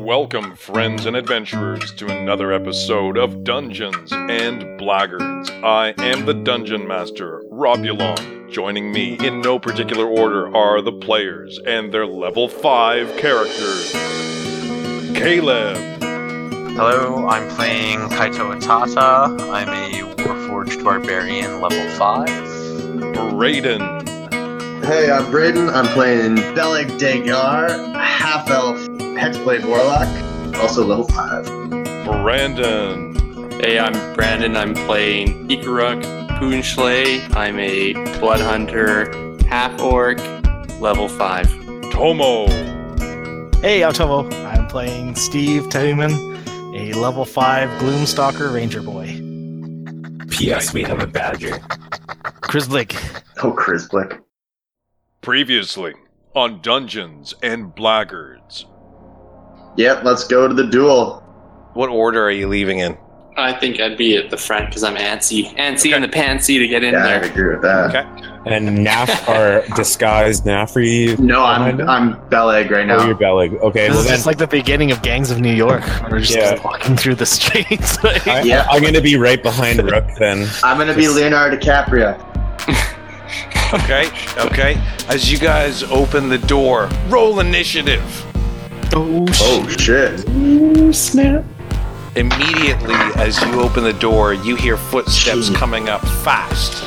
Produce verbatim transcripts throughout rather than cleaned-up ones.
Welcome, friends and adventurers, to another episode of Dungeons and Blackguards. I am the Dungeon Master, Robulon. Joining me, in no particular order, are the players and their level five characters. Caleb. Hello, I'm playing Kaito Atata. I'm a Warforged Barbarian, level five. Braden. Hey, I'm Braden. I'm playing Beleg Dagar, half-elf Hexblade Warlock, also level five. Brandon. Hey, I'm Brandon. I'm playing Ikaruk Poonshley. I'm a Blood Hunter, half-orc, level five. Tomo. Hey, I'm Tomo. I'm playing Steve Tayman, a level five Gloomstalker Ranger Boy. P S. We have a badger. Chris Blick. Oh, Chris Blick. Previously on Dungeons and Blackguards. Yep, let's go to the duel. What order are you leaving in? I think I'd be at the front because I'm antsy. Antsy Okay. in the pantsy to get in Yeah, I there. agree with that. Okay. And Naf, our disguised Nafri. No, I'm I'm Beleg right now. Oh, you're Beleg. Okay, This well is then just like the beginning of Gangs of New York. We're just Yeah. walking through the streets. I, Yeah. I'm going to be right behind Rook then. I'm gonna be Leonardo DiCaprio. Okay, okay. As you guys open the door, roll initiative. oh, Oh shit! Snap. Immediately as you open the door, you hear footsteps coming up fast.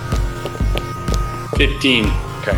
fifteen. Okay.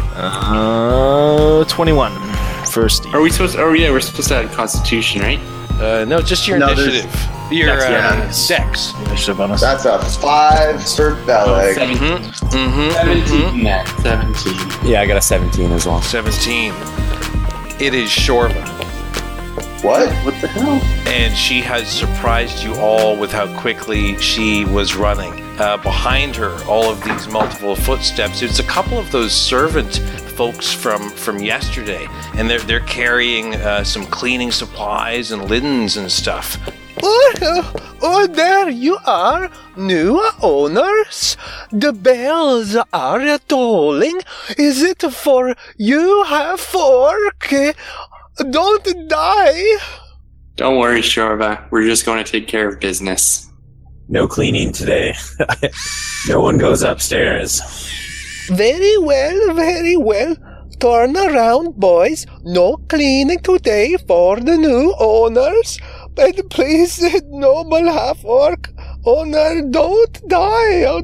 Uh, twenty-one for Steve. Are we supposed to, oh yeah, we're supposed to add Constitution, right? Uh, no, just your No, there's- initiative. Your Dex, uh, yeah. Dex. Initiative bonus. That's a five for Beleg. seventeen. Mm-hmm. seventeen. Then. seventeen. Yeah, I got a seventeen as well. seventeen. It is Shorva. What? What the hell? And she has surprised you all with how quickly she was running. Uh, behind her, all of these multiple footsteps. It's a couple of those servant folks from, from yesterday, and they're they're carrying uh, some cleaning supplies and linens and stuff. Oh, oh, there you are, new owners. The bells are tolling. Is it for you, half-orc? Don't die. Don't worry, Shorva. We're just going to take care of business. No cleaning today. No one goes upstairs. Very well, very well. Turn around, boys. No cleaning today for the new owners. But please, noble half-orc owner, don't die out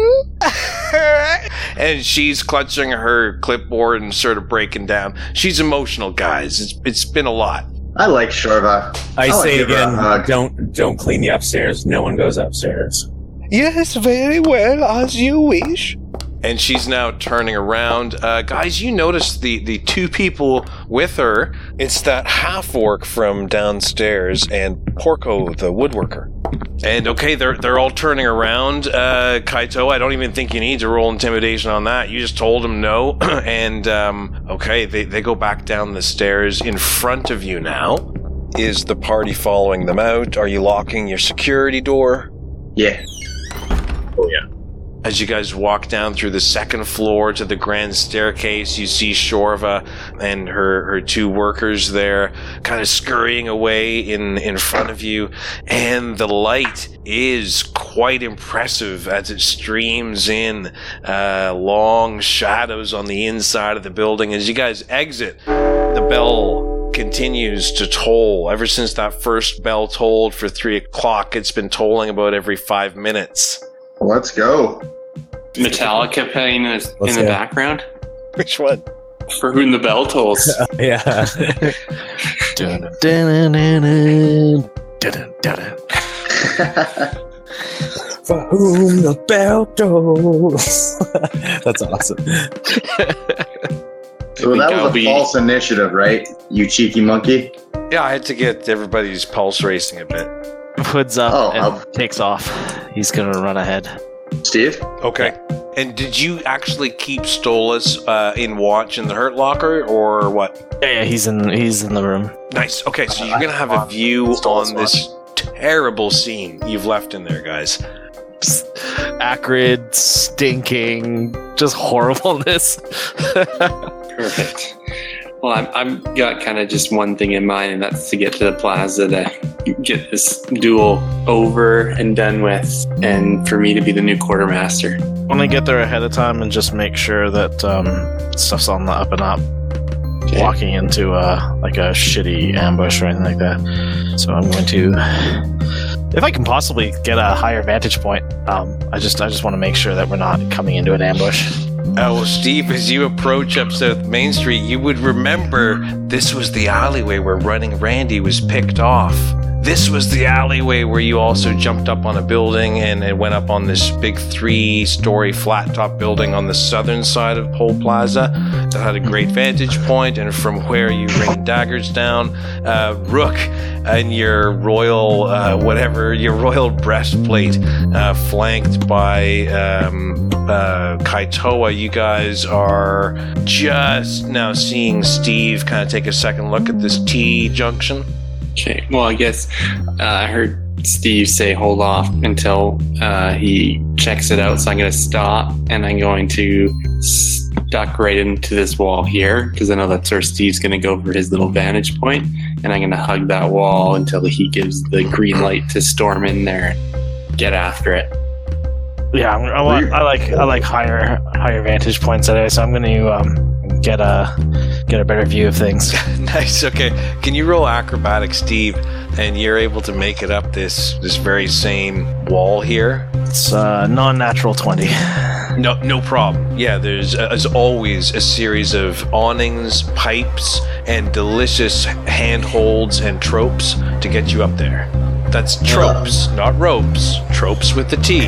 there. And she's clutching her clipboard and sort of breaking down. She's emotional, guys. It's it's been a lot. I like Shorva. I I'll say give her a again, hug. don't don't clean the upstairs. No one goes upstairs. Yes, very well, as you wish. And she's now turning around. Uh, guys, you notice the, the two people with her. It's that half-orc from downstairs and Porco, the woodworker. And okay, they're they're all turning around. Uh, Kaito, I don't even think you need to roll intimidation on that. You just told them no. And um, okay, they, they go back down the stairs. In front of you now is the party following them out. Are you locking your security door? Yeah. Oh yeah. As you guys walk down through the second floor to the grand staircase, you see Shorva and her, her two workers there kind of scurrying away in, in front of you. And the light is quite impressive as it streams in uh, long shadows on the inside of the building. As you guys exit, the bell continues to toll. Ever since that first bell tolled for three o'clock, it's been tolling about every five minutes. Let's go. Metallica playing in, the- in the go. background. Which one? For whom the bell tolls. Yeah. Dun, dun, dun, dun, dun, dun, dun. For whom the bell tolls. That's awesome. So think that I'll was a be- false initiative, right? You cheeky monkey. Yeah, I had to get everybody's pulse racing a bit. Hood's up Oh, and I'll- takes off. He's gonna run ahead. Steve? Okay. And did you actually keep Stolas uh, in watch in the Hurt Locker, or what? Yeah, yeah, he's in he's in the room. Nice. Okay, so you're going to have a view on this terrible scene you've left in there, guys. Just acrid, stinking, just horribleness. Perfect. Well, I'm, I'm got kind of just one thing in mind, and that's to get to the plaza to get this duel over and done with, and for me to be the new quartermaster. Want to get there ahead of time and just make sure that um, stuff's on the up and up. Okay. Walking into uh, like a shitty ambush or anything like that. So I'm going to, if I can possibly get a higher vantage point, um, I just I just want to make sure that we're not coming into an ambush. Uh, well, Steve, as you approach up South Main Street, you would remember this was the alleyway where Running Randy was picked off. This was the alleyway where you also jumped up on a building and it went up on this big three-story flat-top building on the southern side of Pole Plaza that had a great vantage point, and from where you rained daggers down, uh, Rook and your royal, uh, whatever, your royal breastplate, uh, flanked by um, uh, Kaitoa, you guys are just now seeing Steve kind of take a second look at this T-junction. Okay, well, I guess uh, I heard Steve say hold off until uh, he checks it out, so I'm going to stop, and I'm going to duck right into this wall here, because I know that's where Steve's going to go for his little vantage point, and I'm going to hug that wall until he gives the green light to storm in there and get after it. Yeah, I, want, I like I like higher higher vantage points today, so I'm going to um, get a get a better view of things. Nice. Okay. Can you roll acrobatics, Steve? And you're able to make it up this this very same wall here. It's uh, non-natural twenty. No, no problem. Yeah, there's uh, as always a series of awnings, pipes, and delicious handholds and tropes to get you up there. That's tropes, uh. not ropes. Tropes with the T.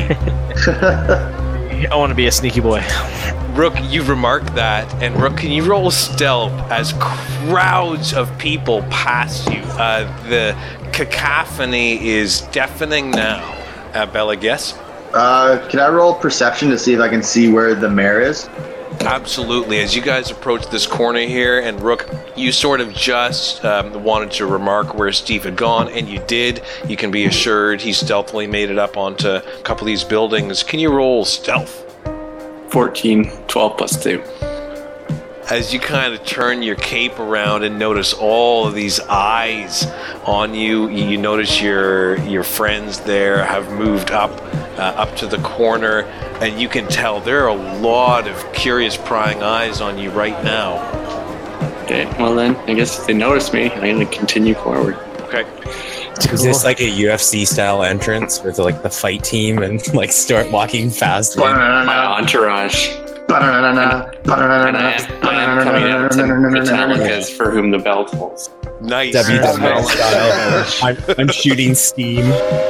I want to be a sneaky boy. Rook, you remarked that, and Rook, can you roll stealth as crowds of people pass you? Uh, the cacophony is deafening now. Uh, Bella, guess? Uh, can I roll perception to see if I can see where the mayor is? Absolutely. As you guys approach this corner here, and Rook, you sort of just um, wanted to remark where Steve had gone, and you did. You can be assured he stealthily made it up onto a couple of these buildings. Can you roll stealth? fourteen, twelve plus two. As you kind of turn your cape around and notice all of these eyes on you, you notice your your friends there have moved up uh, up to the corner, and you can tell there are a lot of curious prying eyes on you right now. Okay, well then, I guess if they notice me, I'm going to continue forward. Okay. Is this like a U F C style entrance with like the fight team and like start walking fast? In? My entourage. And I, I am coming out to Metallica's For Whom the Bell Tolls. Nice. W W F style. I'm, I'm shooting steam.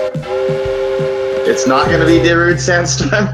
It's not going to be Darude Sandstorm.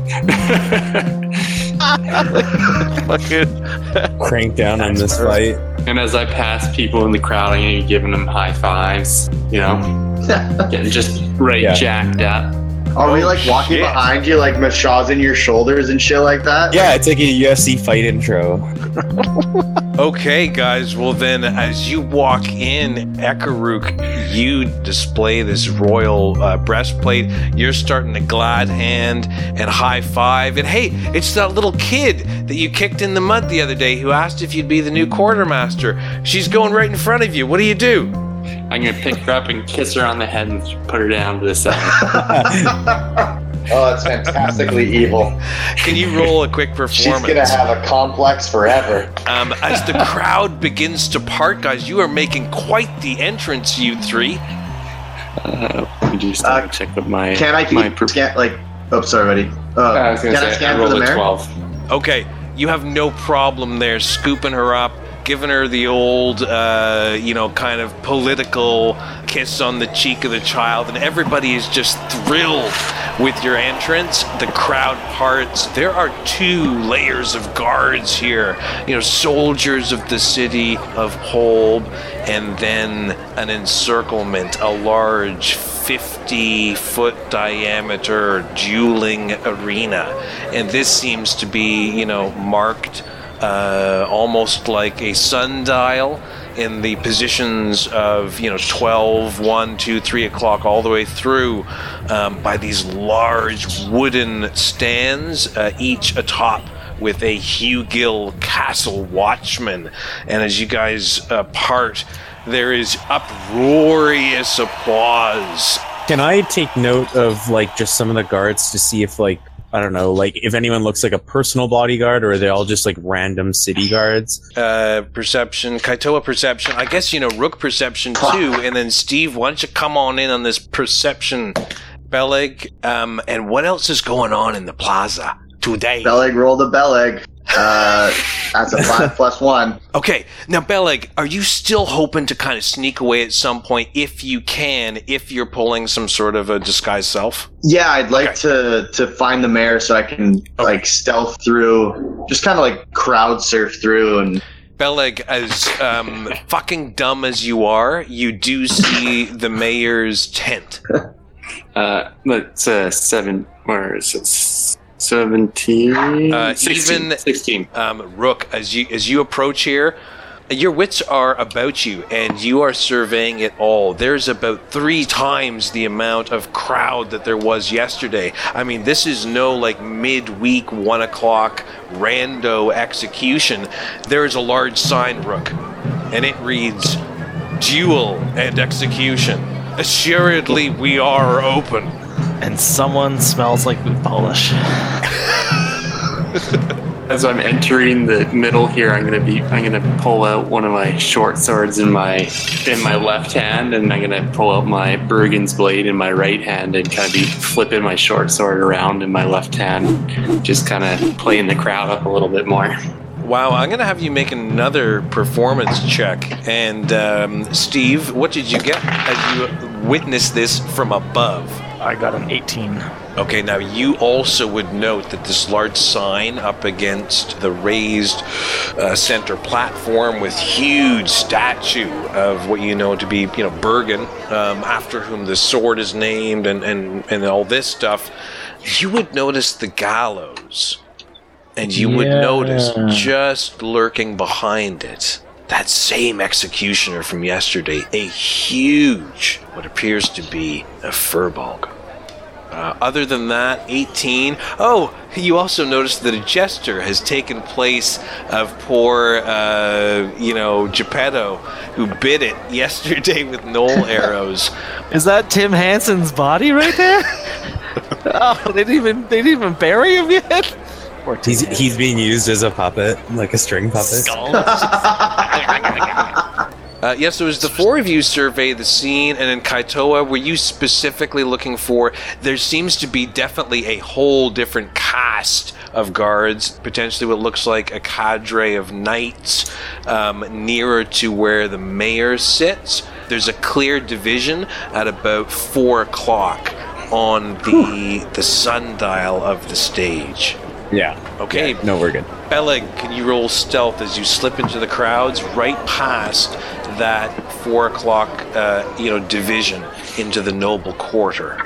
Crank down on this fight. And as I pass people in the crowd, I'm going to be giving them high fives, you know, getting just right Yeah. jacked up. Are we like walking shit. behind you, like massaging your shoulders and shit like that? Yeah, it's like a U F C fight intro. Okay, guys. Well, then, as you walk in, Ekaruk, you display this royal uh, breastplate. You're starting to glad hand and high five. And hey, it's that little kid that you kicked in the mud the other day who asked if you'd be the new quartermaster. She's going right in front of you. What do you do? I'm going to pick her up and kiss her on the head and put her down to the side. Oh, that's fantastically evil. Can you roll a quick performance? She's gonna have a complex forever. Um, as the crowd begins to part, guys, you are making quite the entrance, you three. Uh, let me just Uh, check with my... Can I my keep scan like? Oh, sorry, buddy. Uh, I was going can to I say, I scan for rolled the a mayor? twelve. Okay, you have no problem there scooping her up, giving her the old, uh, you know, kind of political kiss on the cheek of the child, and everybody is just thrilled with your entrance. The crowd parts. There are two layers of guards here, you know, soldiers of the city of Holb, and then an encirclement, a large fifty-foot diameter dueling arena. And this seems to be, you know, marked Uh, almost like a sundial in the positions of, you know, twelve, one, two, three o'clock all the way through um, by these large wooden stands, uh, each atop with a Hugil Castle watchman. And as you guys uh, part, there is uproarious applause. Can I take note of like just some of the guards to see if like I don't know, like if anyone looks like a personal bodyguard or are they all just like random city guards? Uh, perception, Kaitoa perception. I guess, you know, Rook perception too. And then Steve, why don't you come on in on this perception, Beleg? Um, and what else is going on in the plaza today? Beleg rolled a Beleg. Uh, that's a five plus one. Okay, now Beleg, are you still hoping to kind of sneak away at some point if you can, if you're pulling some sort of a disguised self? Yeah, I'd like Okay. to to find the mayor so I can like stealth through, just kind of like crowd surf through and. Beleg, as um, fucking dumb as you are, you do see the mayor's tent. Uh, that's uh, seven. Where is it? Seventeen. Uh, sixteen. even- Sixteen. Um, Rook, as you as you approach here, your wits are about you, and you are surveying it all. There's about three times the amount of crowd that there was yesterday. I mean, this is no like midweek one o'clock rando execution. There is a large sign, Rook, and it reads "Duel and Execution. Assuredly, we are open." And someone smells like boot polish. As I'm entering the middle here, I'm gonna be I'm gonna pull out one of my short swords in my in my left hand, and I'm gonna pull out my Bergen's blade in my right hand, and kind of be flipping my short sword around in my left hand, just kind of playing the crowd up a little bit more. Wow, I'm going to have you make another performance check. And um, Steve, what did you get as you witnessed this from above? I got an eighteen. Okay, now you also would note that this large sign up against the raised uh, center platform with huge statue of what you know to be, you know, Bergen, um, after whom the sword is named and, and, and all this stuff, you would notice the gallows. And you would Yeah. notice just lurking behind it, that same executioner from yesterday, a huge, what appears to be a furbolg. Uh, other than that, eighteen. Oh, you also notice that a gesture has taken place of poor, uh, you know, Geppetto, who bit it yesterday with knoll arrows. Is that Tim Hansen's body right there? Oh, they didn't even they didn't even bury him yet. Poor Tim He's he's being used as a puppet, like a string puppet. Skull. Uh, yes, so as the four of you survey the scene, and in Kaitoa, were you specifically looking for, there seems to be definitely a whole different cast of guards, potentially what looks like a cadre of knights, um, nearer to where the mayor sits. There's a clear division at about four o'clock on the, the sundial of the stage. Yeah. Okay. Yeah, no, we're good. Beleg, can you roll stealth as you slip into the crowds right past that four o'clock, uh, you know, division into the noble quarter?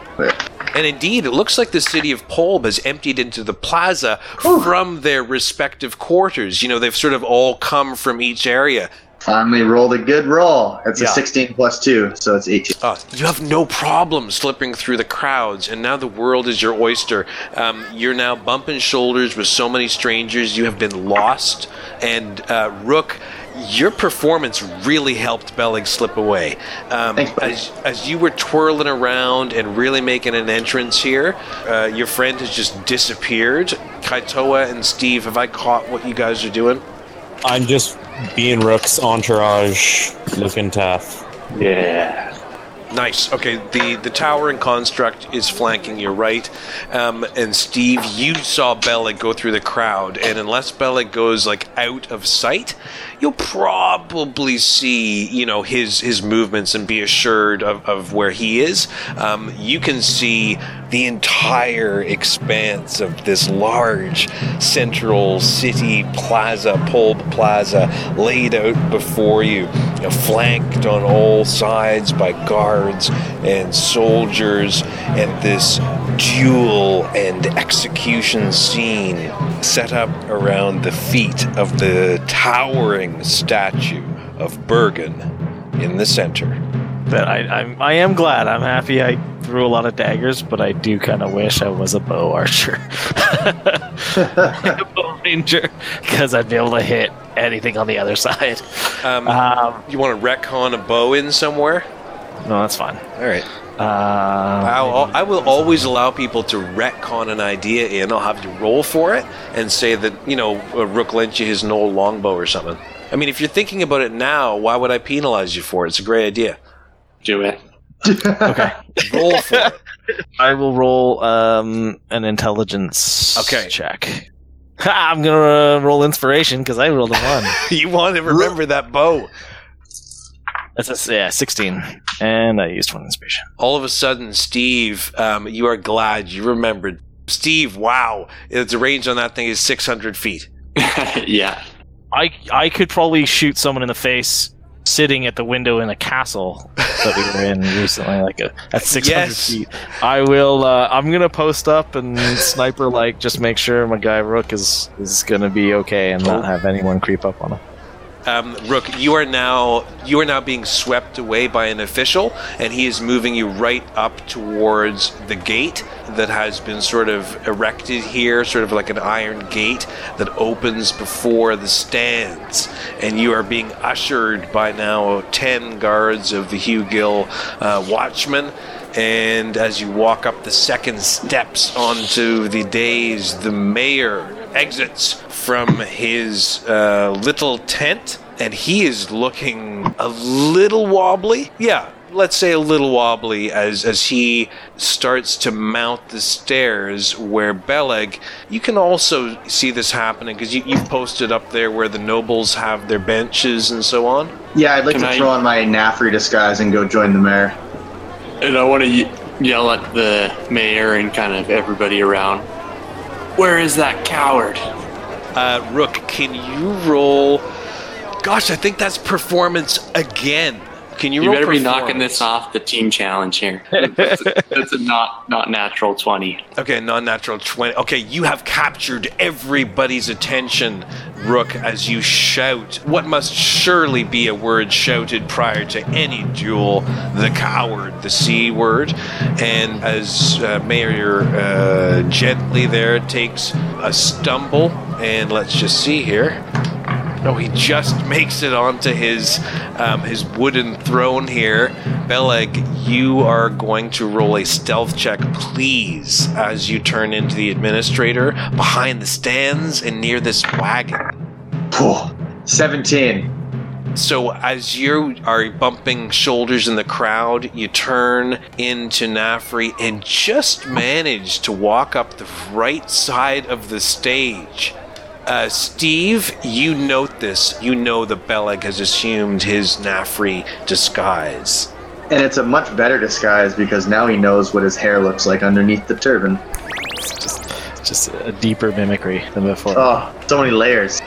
And indeed, it looks like the city of Polb has emptied into the plaza from their respective quarters. You know, they've sort of all come from each area. Finally rolled a good roll. It's Yeah. a sixteen plus two, so it's eighteen. Uh, you have no problem slipping through the crowds, and now the world is your oyster. Um, you're now bumping shoulders with so many strangers. You have been lost, and uh, Rook, your performance really helped Beleg slip away. Um, Thanks, buddy. as, as you were twirling around and really making an entrance here, uh, your friend has just disappeared. Kaitoa and Steve, have I caught what you guys are doing? I'm just being Rook's entourage, looking tough. Yeah. Nice. Okay, the, the towering construct is flanking your right. Um, and Steve, you saw Beleg go through the crowd, and unless Beleg goes like out of sight, you'll probably see, you know, his his movements and be assured of, of where he is. Um, you can see the entire expanse of this large central city plaza, Polb Plaza, laid out before you, you know, flanked on all sides by guards and soldiers, and this duel and execution scene set up around the feet of the towering statue of Bergen in the center. But I, I'm I am glad. I'm happy I threw a lot of daggers, but I do kind of wish I was a bow archer. ranger because I'd be able to hit anything on the other side. Um, Um, you want to retcon a bow in somewhere? no, that's fine. All right. Uh, I'll, I will always allow people to retcon an idea in. I'll have you roll for it and say that, you know, uh, Rook lent you his Knoll longbow or something. I mean, if you're thinking about it now, why would I penalize you for it? It's a great idea. Do it. okay. Roll for it. I will roll um, an intelligence Okay. check. Ha, I'm gonna roll inspiration because I rolled a one. You want to remember that bow. That's a, yeah, sixteen, and I used one inspiration. All of a sudden, Steve, um, you are glad you remembered. Steve, wow. The range on that thing is six hundred feet. Yeah. I I could probably shoot someone in the face sitting at the window in a castle that we were in recently, like a, at six hundred Yes. feet. I will. Uh, I'm gonna post up and sniper, like, just make sure my guy Rook is is gonna be okay and not have anyone creep up on him. Um, Rook, you are now you are now being swept away by an official, and he is moving you right up towards the gate that has been sort of erected here, sort of like an iron gate that opens before the stands. And you are being ushered by now ten guards of the Hugh Gill uh, Watchmen. And as you walk up the second steps onto the dais, the mayor exits from his uh, little tent, and he is looking a little wobbly. Yeah, let's say a little wobbly as as he starts to mount the stairs where Beleg, you can also see this happening because you, you've posted up there where the nobles have their benches and so on. Yeah, I'd like Can to I- throw on my Nafri disguise and go join the mayor. And I want to ye- yell at the mayor and kind of everybody around. Where is that coward? Uh, Rook, can you roll? Gosh, I think that's performance again. Can you, You roll better be knocking performance? this off the team challenge here. That's a, that's a not not natural twenty. Okay, non-natural twenty. Okay, you have captured everybody's attention, Rook, as you shout what must surely be a word shouted prior to any duel, the coward, the C word. And as uh, Mayor uh, gently there takes a stumble, and let's just see here. No, he just makes it onto his um, his wooden throne here. Beleg, you are going to roll a stealth check, please, as you turn into the administrator behind the stands and near this wagon. Phew, seventeen. So as you are bumping shoulders in the crowd, you turn into Nafri and just manage to walk up the right side of the stage. Uh, Steve, you note this. You know that Beleg has assumed his Nafri disguise. And it's a much better disguise because now he knows what his hair looks like underneath the turban. It's just just a deeper mimicry than before. Oh, so many layers.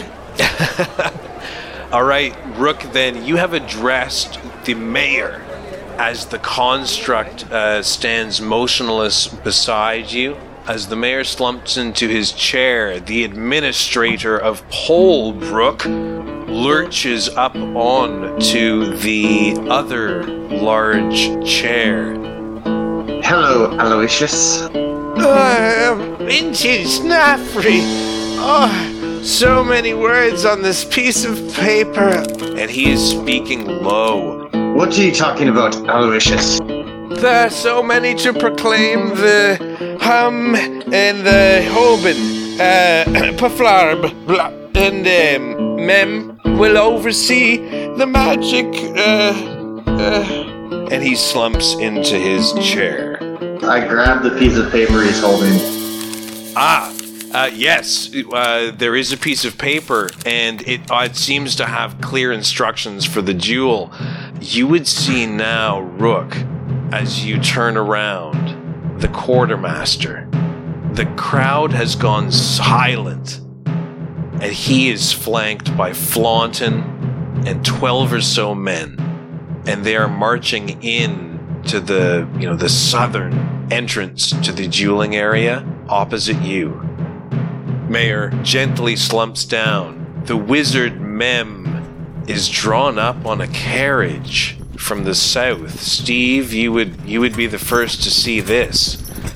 All right, Rook, then you have addressed the mayor as the construct uh, stands motionless beside you. As the mayor slumps into his chair, the administrator of Polebrook lurches up on to the other large chair. Hello, Aloysius. Oh, Vintage Nafri! Oh, so many words on this piece of paper. And he is speaking low. What are you talking about, Aloysius? There are so many to proclaim the hum and the hoban, uh, paflarb, blah, and um, Mem will oversee the magic, uh, uh, and he slumps into his chair. I grabbed the piece of paper he's holding. Ah, uh, yes, uh, there is a piece of paper, and it, uh, it seems to have clear instructions for the duel. You would see now, Rook, as you turn around, the quartermaster. The crowd has gone silent, and he is flanked by Flaunton and twelve or so men, and they are marching in to the, you know, the southern entrance to the dueling area opposite you. Mayor gently slumps down. The wizard Mem is drawn up on a carriage from the south. Steve, you would you would be the first to see this.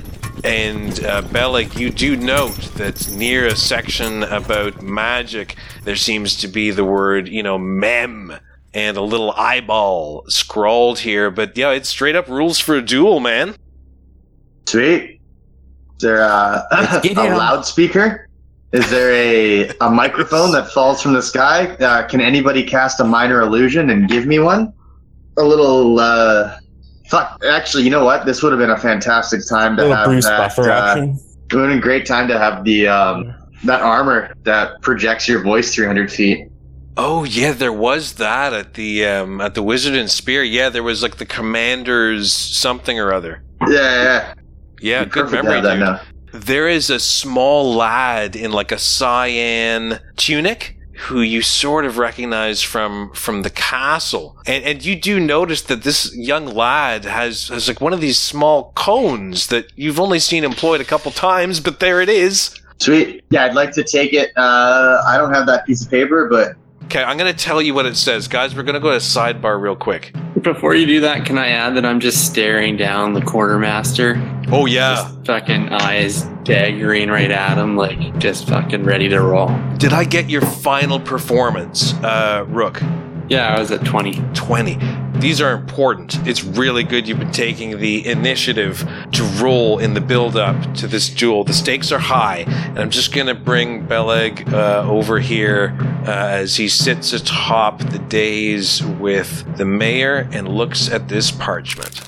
And uh, Bellic, you do note that near a section about magic, there seems to be the word, you know, mem, and a little eyeball scrawled here. But yeah, it's straight up rules for a duel, man. Sweet. Is there uh, a loudspeaker? Is there a, a microphone that falls from the sky? Uh, can anybody cast a minor illusion and give me one? A little, uh... Fuck, actually, you know what? This would have been a fantastic time to have Bruce that. Buffer Uh, action. it would have been a great time to have the um, that armor that projects your voice three hundred feet. Oh yeah, there was that at the um, at the Wizard and Spear. Yeah, there was like the Commander's something or other. Yeah, yeah. Yeah, You're good perfect to memory, have that dude. now. There is a small lad in like a cyan tunic who you sort of recognize from from the castle, and and you do notice that this young lad has has like one of these small cones that you've only seen employed a couple times, but there it is. Sweet. Yeah, I'd like to take it. Uh, I don't have that piece of paper, but Okay, I'm gonna tell you what it says, guys. We're gonna go to sidebar real quick. Before you do that, can I add that I'm just staring down the quartermaster? Oh yeah. Just fucking eyes daggering right at him, like just fucking ready to roll. Did I get your final performance, uh, Rook? Yeah, I was at twenty. twenty. These are important. It's really good you've been taking the initiative to roll in the build-up to this duel. The stakes are high, and I'm just going to bring Beleg uh, over here uh, as he sits atop the dais with the mayor and looks at this parchment.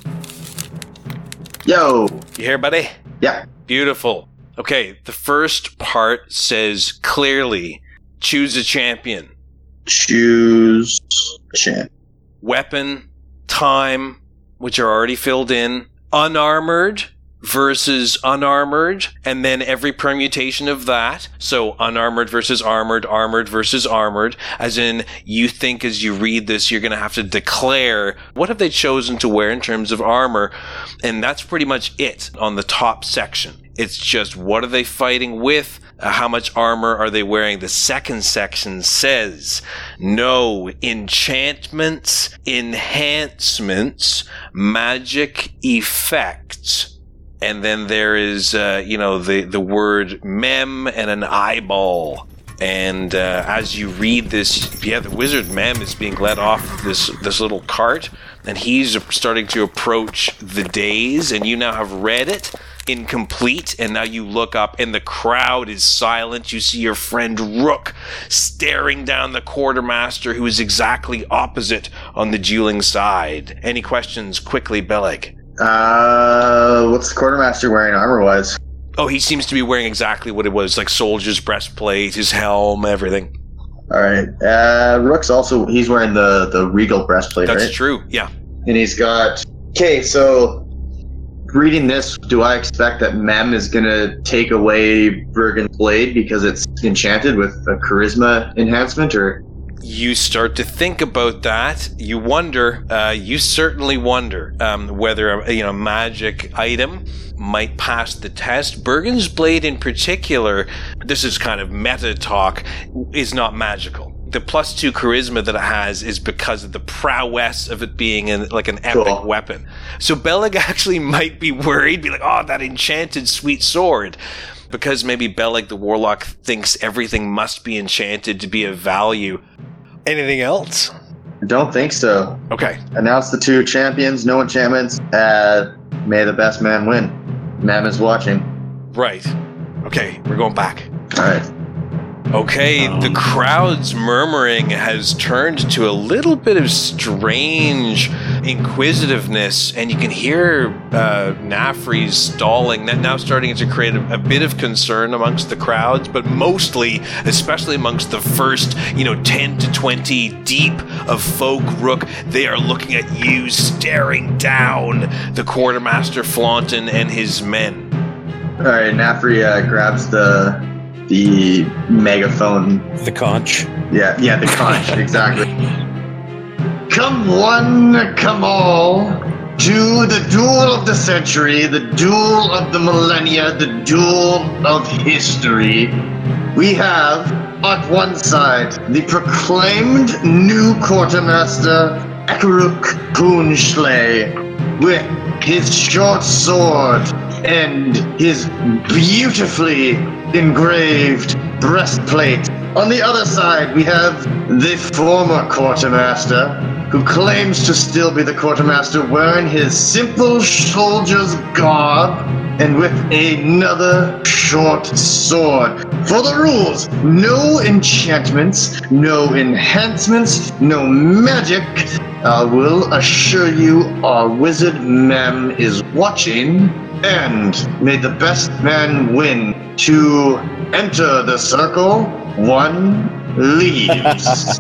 yo, You hear, buddy? yeah, Beautiful. Okay, the first part says clearly, choose a champion. choose champ. Weapon, time, which are already filled in, unarmored versus unarmored, and then every permutation of that. So unarmored versus armored, armored versus armored, as in you think as you read this, you're going to have to declare what have they chosen to wear in terms of armor, and that's pretty much it on the top section. It's just what are they fighting with? Uh, how much armor are they wearing? The second section says no enchantments, enhancements, magic effects. And then there is, uh, you know, the, the word mem and an eyeball. And uh, as you read this, yeah, the wizard Mem is being led off this this little cart, and he's starting to approach the dais, and you now have read it incomplete, and now you look up, and the crowd is silent. You see your friend Rook staring down the quartermaster, who is exactly opposite on the dueling side. Any questions? Quickly, Beleg. Uh, what's the quartermaster wearing armor-wise? Oh, he seems to be wearing exactly what it was, like soldier's breastplate, his helm, everything. All right. Uh, Rook's also, he's wearing the, the regal breastplate, That's right? true, yeah. And he's got... Okay, so reading this, do I expect that Mem is going to take away Bergen's blade because it's enchanted with a charisma enhancement, or... You start to think about that. You wonder, uh, you certainly wonder um, whether a you know, magic item might pass the test. Bergen's blade in particular, this is kind of meta talk, is not magical. The plus two charisma that it has is because of the prowess of it being an, like an epic Cool. weapon. So Beleg actually might be worried, be like, oh, that enchanted sweet sword. Because maybe Beleg the Warlock thinks everything must be enchanted to be of value. Anything else? I don't think so. Okay. Announce the two champions, no enchantments. Uh, may the best man win. Mem is watching. Right. Okay, we're going back. All right. Okay, the crowd's murmuring has turned to a little bit of strange inquisitiveness, and you can hear uh, Nafri's stalling, now starting to create a, a bit of concern amongst the crowds, but mostly, especially amongst the first, you know, ten to twenty deep of folk Rook, they are looking at you, staring down the quartermaster Flaunton and his men. All right, Nafri uh, grabs the the megaphone. The conch. Yeah, yeah, the conch, exactly. Come one, come all, to the duel of the century, the duel of the millennia, the duel of history. We have, on one side, the proclaimed new quartermaster, Ekaruk Poonschley, with his short sword, and his beautifully engraved breastplate. On the other side, we have the former quartermaster, who claims to still be the quartermaster, wearing his simple soldier's garb and with another short sword. For the rules, no enchantments, no enhancements, no magic. I will assure you our wizard Mem is watching, and may the best man win. To enter the circle, one leaves.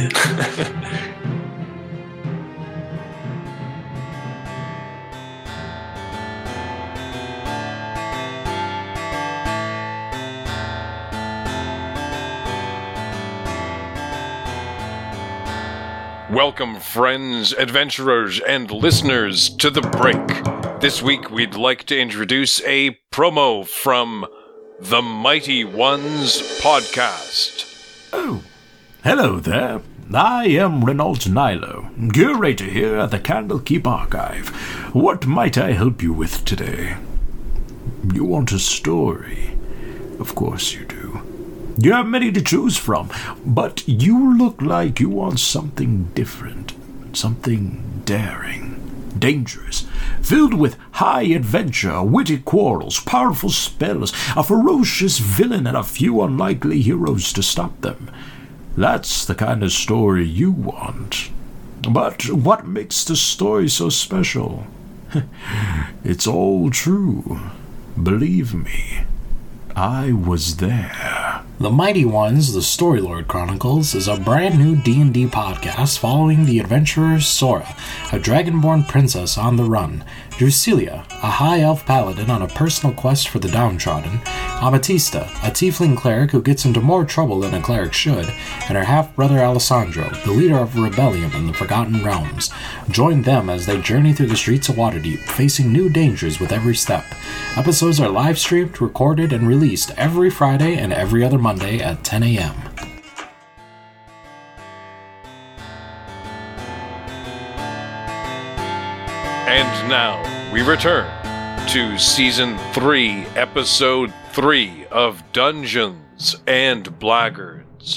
Welcome, friends, adventurers, and listeners to The Break. This week, we'd like to introduce a promo from the Mighty Ones podcast. Oh, hello there. I am Renault Nilo, curator here at the Candlekeep Archive. What might I help you with today? You want a story? Of course you do. You have many to choose from, but you look like you want something different, something daring, dangerous, filled with high adventure, witty quarrels, powerful spells, a ferocious villain, and a few unlikely heroes to stop them. That's the kind of story you want. But what makes the story so special? It's all true. Believe me, I was there. The Mighty Ones, the Storylord Chronicles, is a brand new D and D podcast following the adventurer Sora, a dragonborn princess on the run, Drusilia, a high elf paladin on a personal quest for the downtrodden, Amatista, a tiefling cleric who gets into more trouble than a cleric should, and her half-brother Alessandro, the leader of a rebellion in the Forgotten Realms. Join them as they journey through the streets of Waterdeep, facing new dangers with every step. Episodes are live-streamed, recorded, and released every Friday and every other Monday at ten a.m. And now, we return to Season three, Episode three of Dungeons and Blackguards.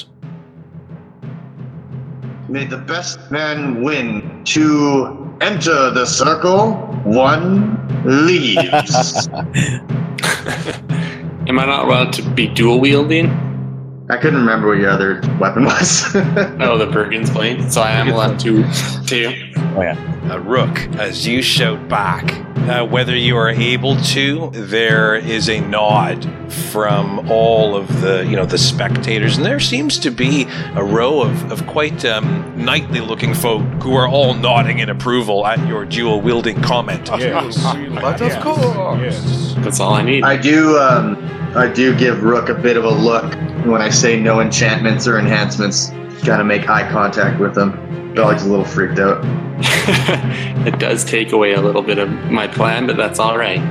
May the best man win. To enter the circle, one leaves. Am I not allowed to be dual wielding? I couldn't remember what your other weapon was. Oh, the Bergen's blade. So I am allowed to too. Oh yeah. Uh, Rook, as you shout back, uh, whether you are able to, there is a nod from all of the, you know, the spectators, and there seems to be a row of, of quite um, knightly-looking folk who are all nodding in approval at your dual-wielding comment. Yes. But of course. Yes. That's all I need. I do, um, I do give Rook a bit of a look when I say no enchantments or enhancements. Gotta make eye contact with him. Dog's a little freaked out. It does take away a little bit of my plan, but that's all right.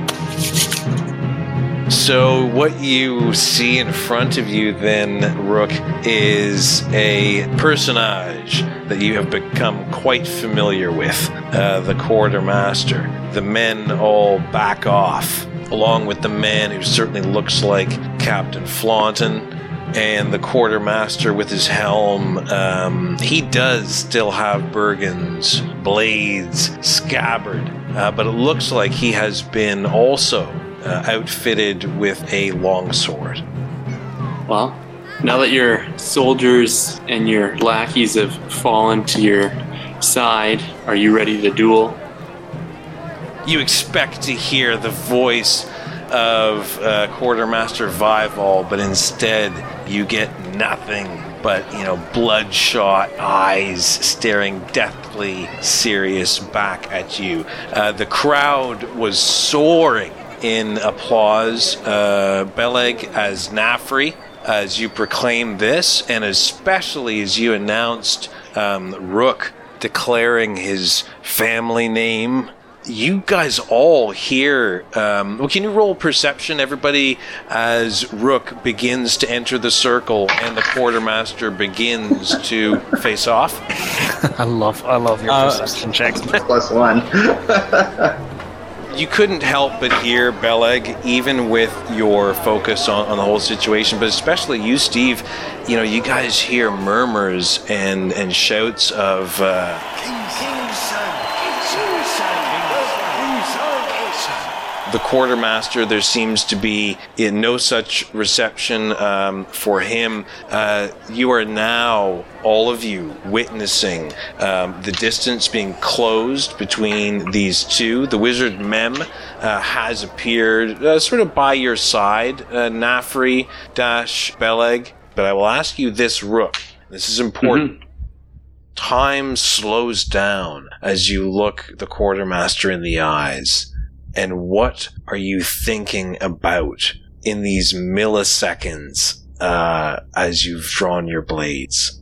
So what you see in front of you then, Rook, is a personage that you have become quite familiar with, uh, the Quartermaster. The men all back off, along with the man who certainly looks like Captain Flaunton, and the Quartermaster with his helm. Um, he does still have Bergen's blades scabbard, uh, but it looks like he has been also uh, outfitted with a longsword. Well, now that your soldiers and your lackeys have fallen to your side, are you ready to duel? You expect to hear the voice of uh, Quartermaster Vival, but instead you get nothing but, you know, bloodshot eyes staring deathly serious back at you. Uh, the crowd was soaring in applause. Uh, Beleg as Nafri, as you proclaimed this, and especially as you announced um, Rook declaring his family name. You guys all hear, um, well, can you roll perception, everybody, as Rook begins to enter the circle and the Quartermaster begins to face off? I love, I love your Uh, perception checks. Plus one. You couldn't help but hear, Beleg, even with your focus on, on the whole situation, but especially you, Steve, you know, you guys hear murmurs and, and shouts of... Uh, the quartermaster. There seems to be in no such reception um, for him. Uh, you are now, all of you, witnessing um, the distance being closed between these two. The wizard Mem uh, has appeared uh, sort of by your side, uh, Nafri dash Beleg. But I will ask you this, Rook. This is important. Mm-hmm. Time slows down as you look the quartermaster in the eyes. And what are you thinking about in these milliseconds uh, as you've drawn your blades?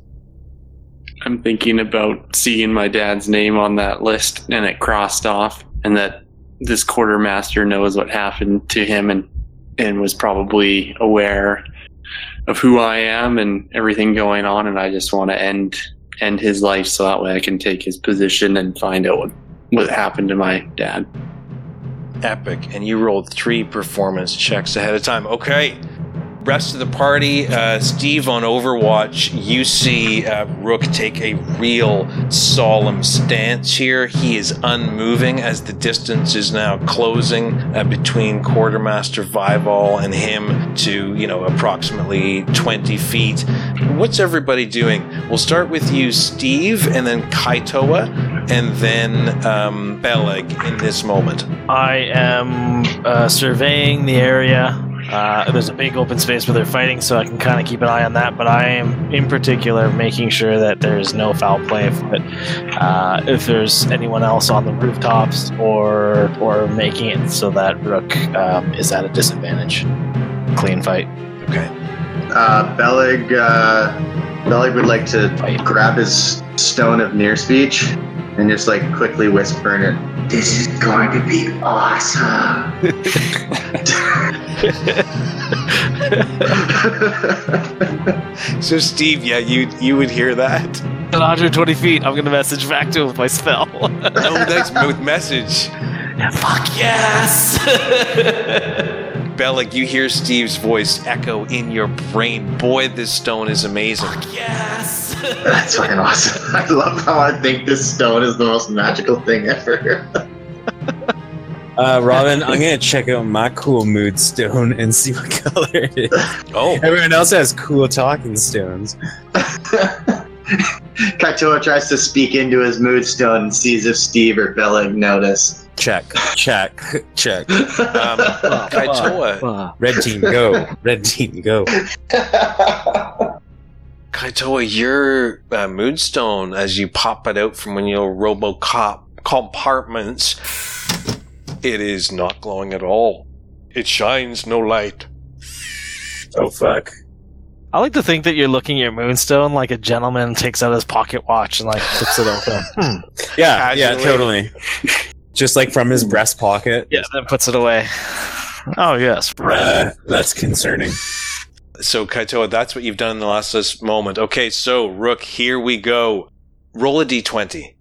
I'm thinking about seeing my dad's name on that list and it crossed off, and that this quartermaster knows what happened to him and, and was probably aware of who I am and everything going on, and I just want to end end his life so that way I can take his position and find out what, what happened to my dad. Epic. And you rolled three performance checks ahead of time. Okay. Rest of the party, uh, Steve on Overwatch, you see uh, Rook take a real solemn stance here. He is unmoving as the distance is now closing uh, between Quartermaster Vival and him to, you know, approximately twenty feet. What's everybody doing? We'll start with you, Steve, and then Kaitoa, and then um, Beleg in this moment. I am uh, surveying the area. Uh, there's a big open space where they're fighting, so I can kind of keep an eye on that, but I am in particular making sure that there's no foul play afoot. Uh, if there's anyone else on the rooftops or or making it so that Rook um, is at a disadvantage. Clean fight. Okay. Uh, Beleg, uh, Beleg would like to Fight. grab his stone of near speech and just like quickly whisper in it, "This is going to be awesome." So Steve, yeah, you you would hear that. At one hundred twenty feet, I'm going to message back to him with my spell. Oh, nice with message. Fuck yes! Beleg, you hear Steve's voice echo in your brain. Boy, this stone is amazing. Fuck yes! That's fucking awesome. I love how I think this stone is the most magical thing ever. Uh, Robin, I'm gonna check out my cool mood stone and see what color it is. Oh. Everyone else has cool talking stones. Kaitoa tries to speak into his mood stone and sees if Steve or Beleg notice. Check, check, check. Um, Kaitoa. Red team, go. Red team, go. Kaitoa, your uh, moodstone, as you pop it out from one of your RoboCop compartments, it is not glowing at all. It shines no light. Oh, fuck. I like to think that you're looking at your moonstone like a gentleman takes out his pocket watch and like flips it open. Hmm. Yeah, yeah, Casually. totally. Just like from his breast pocket. Yeah, then puts it away. Oh, yes. Uh, that's concerning. So, Kaitoa, that's what you've done in the last this moment. Okay, so, Rook, here we go. Roll a d twenty.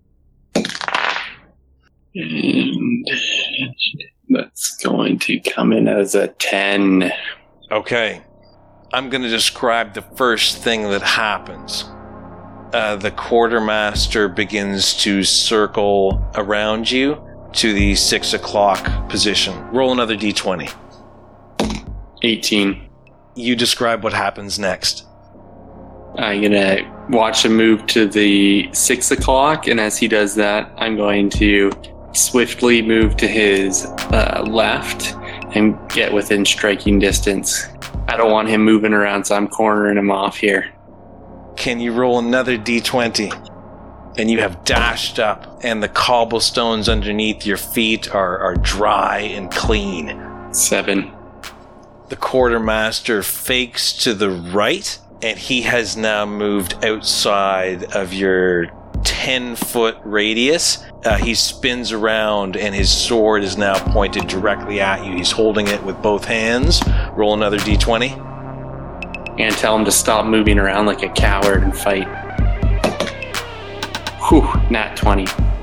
And that's going to come in as a ten. Okay. I'm going to describe the first thing that happens. Uh, the quartermaster begins to circle around you to the six o'clock position. Roll another d twenty. eighteen. You describe what happens next. I'm going to watch him move to the six o'clock, and as he does that, I'm going to swiftly move to his uh, left and get within striking distance. I don't want him moving around, so I'm cornering him off here. Can you roll another d twenty? And you have dashed up, and the cobblestones underneath your feet are, are dry and clean. Seven. The quartermaster fakes to the right, and he has now moved outside of your ten-foot radius. Uh, he spins around, and his sword is now pointed directly at you. He's holding it with both hands. Roll another d twenty. And tell him to stop moving around like a coward and fight. Whew, nat twenty.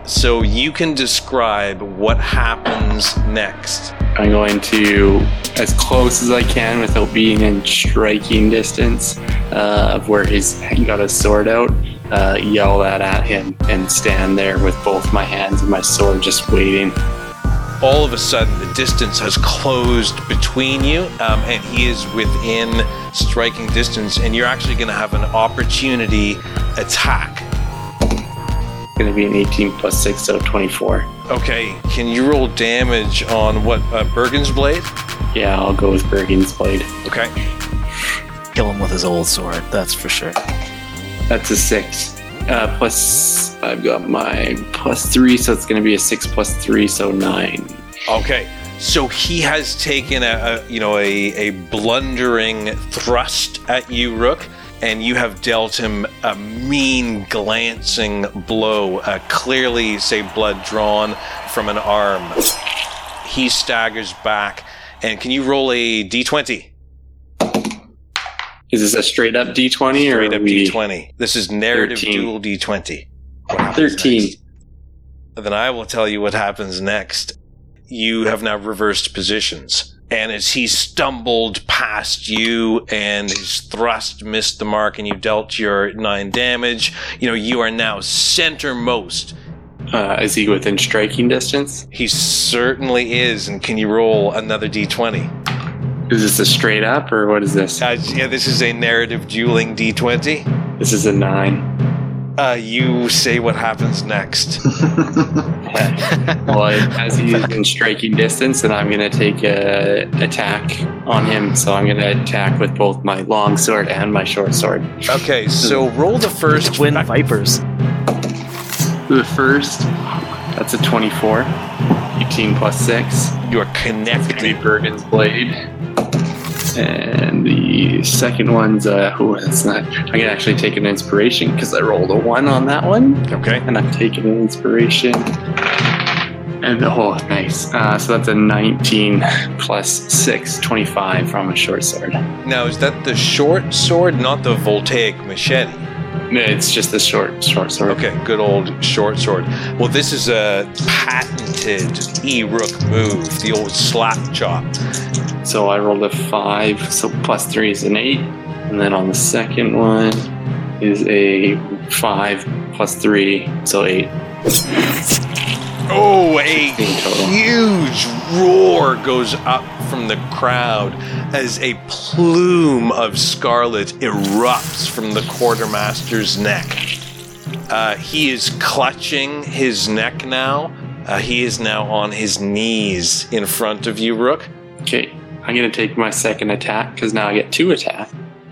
So you can describe what happens next. I'm going to, as close as I can without being in striking distance uh, of where he's got his sword out, uh, yell that at him and stand there with both my hands and my sword just waiting. All of a sudden, the distance has closed between you, um, and he is within striking distance, and you're actually going to have an opportunity attack. Going to be an eighteen plus six, so twenty-four. Okay, can you roll damage on what, uh, Bergen's blade? Yeah, I'll go with Bergen's blade. Okay. Kill him with his old sword, that's for sure. That's a six. Uh, plus, I've got my plus three, so it's going to be a six plus three, so nine. Okay, so he has taken a, a you know a, a blundering thrust at you, Rook, and you have dealt him a mean, glancing blow. Uh, clearly, say, blood drawn from an arm. He staggers back, and can you roll a d twenty? Is this a straight up d twenty or Straight up we... d twenty. This is narrative thirteen. dual d twenty. thirteen. Next? Then I will tell you what happens next. You have now reversed positions. And as he stumbled past you and his thrust missed the mark and you dealt your nine damage, you know, you are now centermost. Uh, is he within striking distance? He certainly is. And can you roll another d twenty? Is this a straight up or what is this? Uh, yeah, this is a narrative dueling d twenty. This is a nine. Uh, you say what happens next. Well, as he's in striking distance, and I'm going to take a attack on him. So I'm going to attack with both my long sword and my short sword. Okay, so roll the first. Twin Vipers. The first, that's a twenty-four. eighteen plus six. You're connected. Bergen's blade. And the second one's, uh, oh, that's not. I'm going to actually take an inspiration because I rolled a one on that one. Okay. And I'm taking an inspiration. And, oh, nice. Uh, so that's a nineteen plus six, twenty-five from a short sword. Now, is that the short sword, not the voltaic machete? No, it's just the short, short sword. Okay, good old short sword. Well, this is a patented E-Rook move, the old slap chop. So I rolled a five, so plus three is an eight. And then on the second one is a five plus three, so eight. Oh, a huge roar goes up from the crowd as a plume of scarlet erupts from the quartermaster's neck. Uh, he is clutching his neck now. Uh, he is now on his knees in front of you, Rook. Okay, I'm going to take my second attack because now I get two attacks.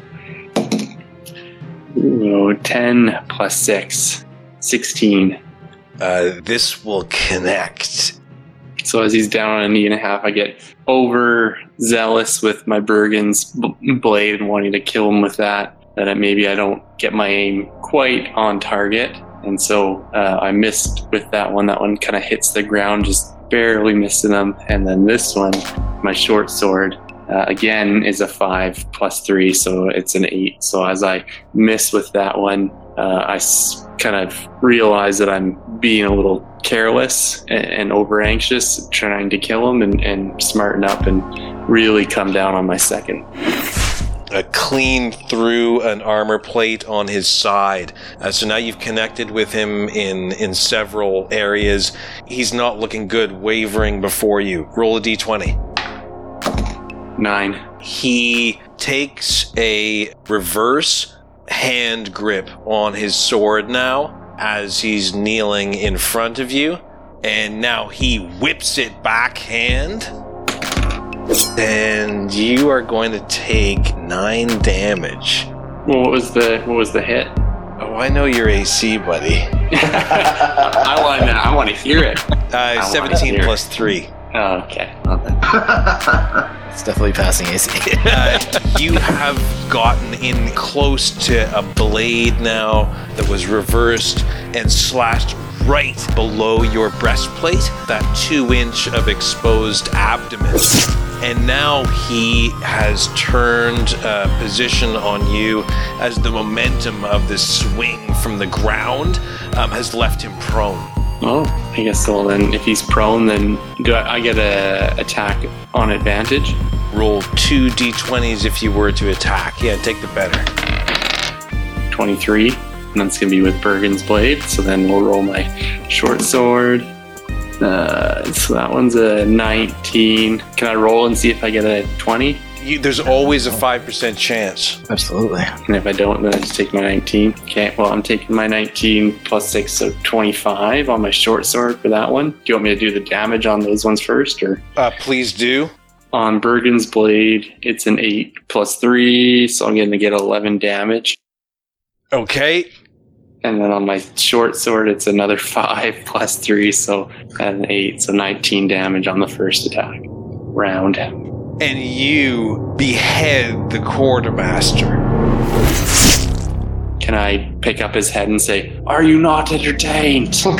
Ooh, ten plus six, sixteen. Uh, this will connect. So as he's down on a knee and a half, I get overzealous with my Bergen's b- blade and wanting to kill him with that, that I, maybe I don't get my aim quite on target. And so uh, I missed with that one. That one kind of hits the ground, just barely missing them. And then this one, my short sword, uh, again, is a five plus three, so it's an eight. So as I miss with that one, uh, I s- kind of realize that I'm being a little careless and, and over anxious, trying to kill him and, and smarten up and really come down on my second. Uh, clean through an armor plate on his side. Uh, so now you've connected with him in, in several areas. He's not looking good, wavering before you. Roll a d twenty. Nine. He takes a reverse hand grip on his sword now as he's kneeling in front of you. And now he whips it backhand. And you are going to take nine damage. Well, what was the what was the hit? Oh, I know your A C, buddy. I want to. I want to hear it. Uh, seventeen plus three. Oh, okay. It's definitely passing A C. uh, you have gotten in close to a blade now that was reversed and slashed right below your breastplate, that two inch of exposed abdomen. And now he has turned uh, position on you as the momentum of this swing from the ground um, has left him prone. Oh, I guess so. Then if he's prone, then do I, I get a attack on advantage? Roll two d twenties if you were to attack. Yeah, take the better. twenty-three. And that's going to be with Bergen's Blade. So then we'll roll my short sword. Uh, so that one's a nineteen. Can I roll and see if I get a twenty? You, there's always a five percent chance. Absolutely. And if I don't, then I just take my nineteen. Okay, well, I'm taking my nineteen plus six, so twenty-five on my short sword for that one. Do you want me to do the damage on those ones first? Or Uh, please do. on Bergen's Blade, it's an eight plus three, so I'm going to get eleven damage. Okay. And then on my short sword, it's another five plus three, so an eight, so nineteen damage on the first attack round. And you behead the quartermaster. Can I pick up his head and say, "Are you not entertained?" Uh,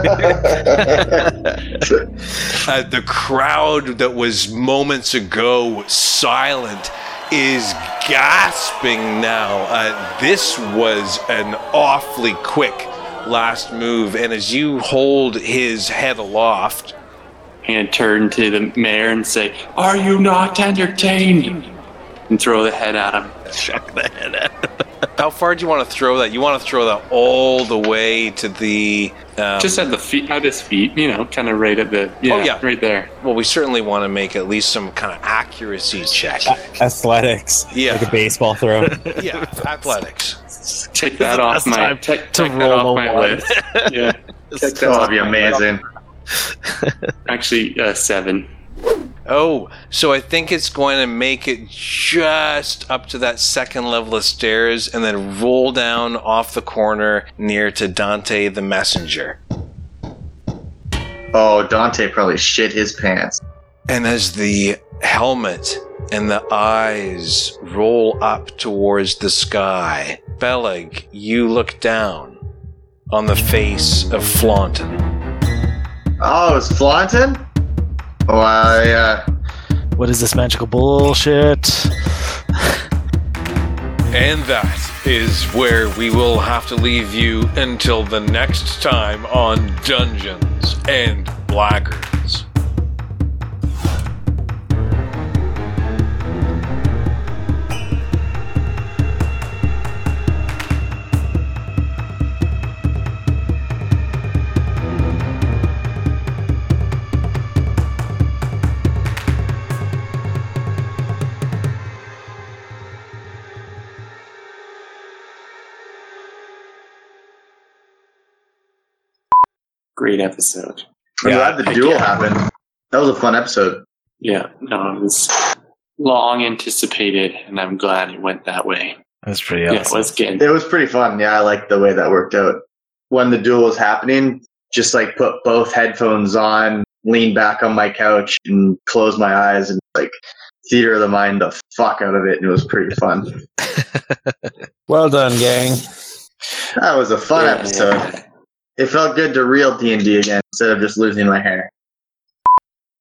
the crowd that was moments ago silent is gasping now. Uh, this was an awfully quick last move, and as you hold his head aloft, I'm going to turn to the mayor and say, "Are you not entertained?" And throw the head at him. Chuck the head at him. how far do you want to throw that? You want to throw that all the way to the... Um, Just at the feet, at his feet, you know, kind of right at the... Yeah, oh, yeah. right there. Well, we certainly want to make at least some kind of accuracy check. Athletics. Yeah. Like a baseball throw. Yeah, athletics. Take that off my... time Take, to take that roll off my one. list. Yeah. Take that That'll off be my amazing. Actually, uh, seven. Oh, so I think it's going to make it just up to that second level of stairs and then roll down off the corner near to Dante the Messenger. Oh, Dante probably shit his pants. And as the helmet and the eyes roll up towards the sky, Beleg, you look down on the face of Flaunton. Oh, it's Flaunton? Oh, I, uh... What is this magical bullshit? And that is where we will have to leave you until the next time on Dungeons and Blackguards. Great episode. I'm glad the duel again. happened. That was a fun episode. Yeah, no, it was long anticipated, and I'm glad it went that way. That's pretty Yeah, awesome. it was good. It was pretty fun. Yeah, I liked the way that worked out. When the duel was happening, just like put both headphones on, lean back on my couch, and close my eyes and like theater of the mind the fuck out of it, and it was pretty fun. Well done, gang. That was a fun Yeah, episode. yeah. It felt good to real D and D again instead of just losing my hair.